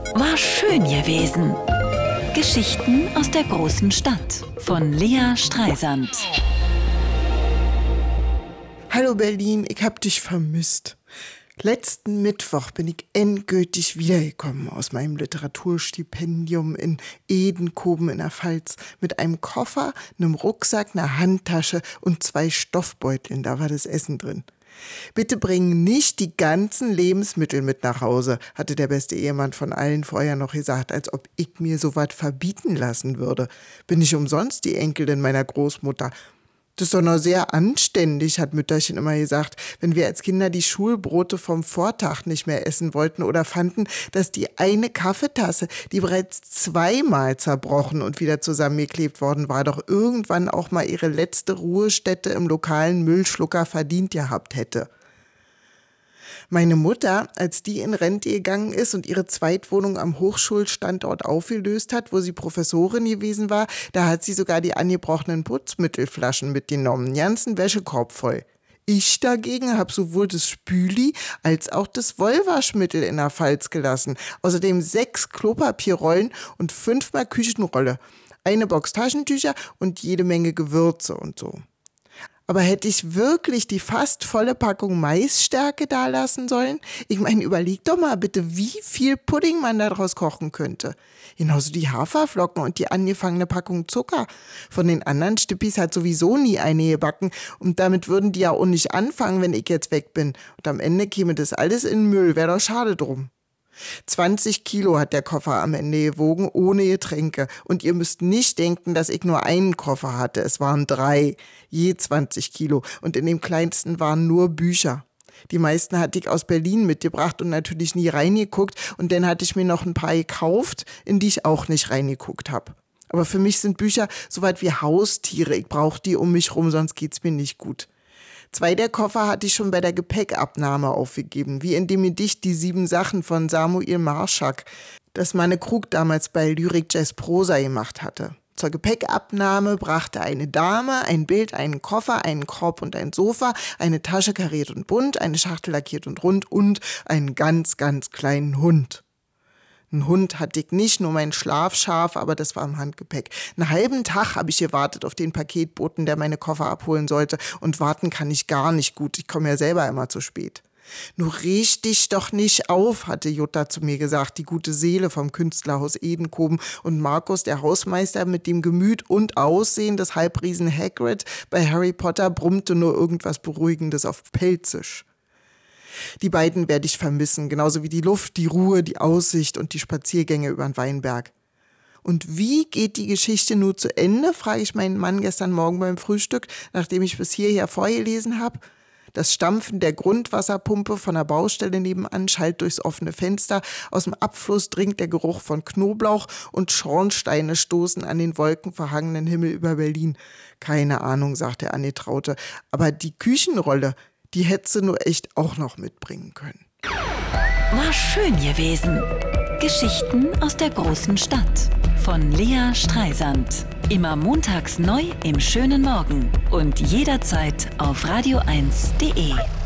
War schön gewesen. Geschichten aus der großen Stadt von Lea Streisand. Hallo Berlin, ich hab dich vermisst. Letzten Mittwoch bin ich endgültig wiedergekommen aus meinem Literaturstipendium in Edenkoben in der Pfalz mit einem Koffer, einem Rucksack, einer Handtasche und 2 Stoffbeuteln, da war das Essen drin. Bitte bringen nicht die ganzen Lebensmittel mit nach Hause, hatte der beste Ehemann von allen vorher noch gesagt, als ob ich mir sowas verbieten lassen würde. Bin ich umsonst die Enkelin meiner Großmutter? Das ist doch noch sehr anständig, hat Mütterchen immer gesagt, wenn wir als Kinder die Schulbrote vom Vortag nicht mehr essen wollten oder fanden, dass die eine Kaffeetasse, die bereits 2-mal zerbrochen und wieder zusammengeklebt worden war, doch irgendwann auch mal ihre letzte Ruhestätte im lokalen Müllschlucker verdient gehabt hätte. Meine Mutter, als die in Rente gegangen ist und ihre Zweitwohnung am Hochschulstandort aufgelöst hat, wo sie Professorin gewesen war, da hat sie sogar die angebrochenen Putzmittelflaschen mitgenommen, einen ganzen Wäschekorb voll. Ich dagegen habe sowohl das Spüli als auch das Wollwaschmittel in der Pfalz gelassen. Außerdem 6 Klopapierrollen und 5-mal Küchenrolle, eine Box Taschentücher und jede Menge Gewürze und so. Aber hätte ich wirklich die fast volle Packung Maisstärke da lassen sollen? Ich meine, überleg doch mal bitte, wie viel Pudding man daraus kochen könnte. Genauso die Haferflocken und die angefangene Packung Zucker. Von den anderen Stippis hat sowieso nie eine gebacken und damit würden die ja auch nicht anfangen, wenn ich jetzt weg bin. Und am Ende käme das alles in den Müll, wäre doch schade drum. 20 Kilo hat der Koffer am Ende gewogen, ohne Getränke. Und ihr müsst nicht denken, dass ich nur einen Koffer hatte. Es waren 3, je 20 Kilo. Und in dem kleinsten waren nur Bücher. Die meisten hatte ich aus Berlin mitgebracht und natürlich nie reingeguckt. Und dann hatte ich mir noch ein paar gekauft, in die ich auch nicht reingeguckt habe. Aber für mich sind Bücher so weit wie Haustiere. Ich brauche die um mich rum, sonst geht's mir nicht gut. 2 der Koffer hatte ich schon bei der Gepäckabnahme aufgegeben, wie in dem Gedicht Die 7 Sachen von Samuel Marschak, das Manne Krug damals bei Lyrik Jazz Prosa gemacht hatte. Zur Gepäckabnahme brachte eine Dame ein Bild, einen Koffer, einen Korb und ein Sofa, eine Tasche kariert und bunt, eine Schachtel lackiert und rund und einen ganz, ganz kleinen Hund. Ein Hund hatte ich nicht, nur mein Schlafschaf, aber das war im Handgepäck. Einen halben Tag habe ich gewartet auf den Paketboten, der meine Koffer abholen sollte. Und warten kann ich gar nicht gut, ich komme ja selber immer zu spät. Nur riech dich doch nicht auf, hatte Jutta zu mir gesagt, die gute Seele vom Künstlerhaus Edenkoben. Und Markus, der Hausmeister mit dem Gemüt und Aussehen des Halbriesen Hagrid bei Harry Potter, brummte nur irgendwas Beruhigendes auf Pelzisch. Die beiden werde ich vermissen, genauso wie die Luft, die Ruhe, die Aussicht und die Spaziergänge über den Weinberg. Und wie geht die Geschichte nur zu Ende, frage ich meinen Mann gestern Morgen beim Frühstück, nachdem ich bis hierher vorgelesen habe. Das Stampfen der Grundwasserpumpe von der Baustelle nebenan schallt durchs offene Fenster. Aus dem Abfluss dringt der Geruch von Knoblauch und Schornsteine stoßen an den wolkenverhangenen Himmel über Berlin. Keine Ahnung, sagt der Angetraute. Aber die Küchenrolle, die hätte sie nur echt auch noch mitbringen können. War schön gewesen. Geschichten aus der großen Stadt von Lea Streisand. Immer montags neu im schönen Morgen und jederzeit auf radio1.de.